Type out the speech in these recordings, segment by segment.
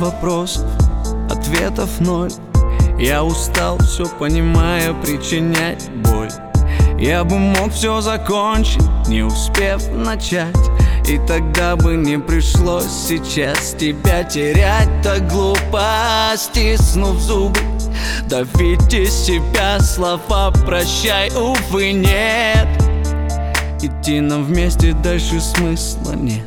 вопросов, ответов ноль. Я устал, все понимая, причинять боль. Я бы мог все закончить, не успев начать, и тогда бы не пришлось сейчас тебя терять. Так глупо, стиснув зубы, давить из себя слова «прощай», увы, нет. Идти нам вместе дальше смысла нет.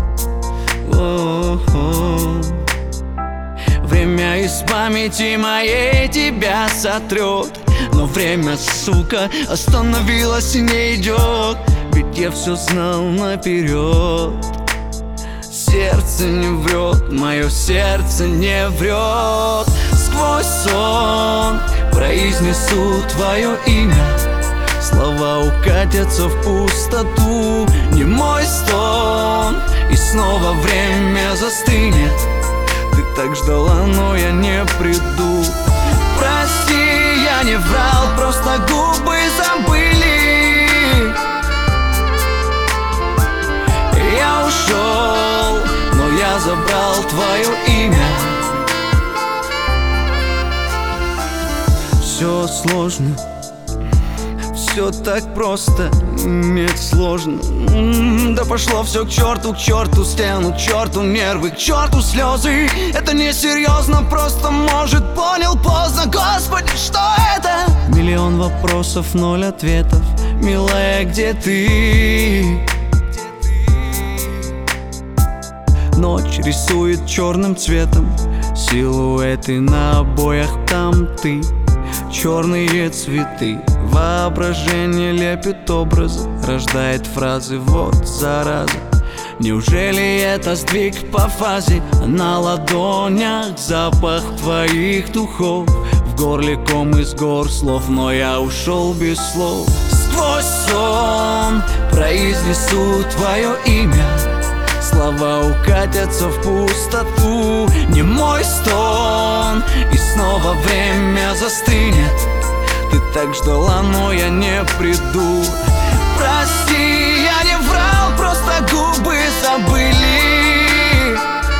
О-о-о. Время из памяти моей тебя сотрет, но время, сука, остановилось и не идет. Ведь я все знал наперед. Сердце не врет, мое сердце не врет. Сквозь сон произнесу твое имя, слова укатятся в пустоту. Не мой стон, и снова время застынет. Ты так ждала, но я не приду. Прости, я не врал, просто губы забыли. Я ушел, но я забрал твое имя. Все сложно, все так просто, нет, сложно. Да пошло все к черту стену, к черту нервы, к черту слезы. Это несерьезно, просто, может, понял поздно. Господи, что это? Миллион вопросов, ноль ответов. Милая, где ты? Ночь рисует черным цветом силуэты на обоях, там ты. Черные цветы, воображение лепит образы, рождает фразы, вот зараза. Неужели это сдвиг по фазе? На ладонях запах твоих духов, в горле ком из гор слов, но я ушел без слов. Сквозь сон произнесу твое имя, слова укатятся в пустоту. Не мой стон, и снова время застынет. Ты так ждала, но я не приду. Прости, я не врал, просто губы забыли.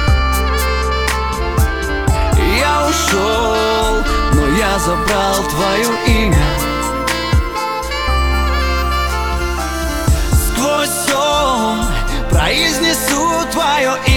Я ушел, но я забрал твое имя. Сквозь сон произнесу твое имя,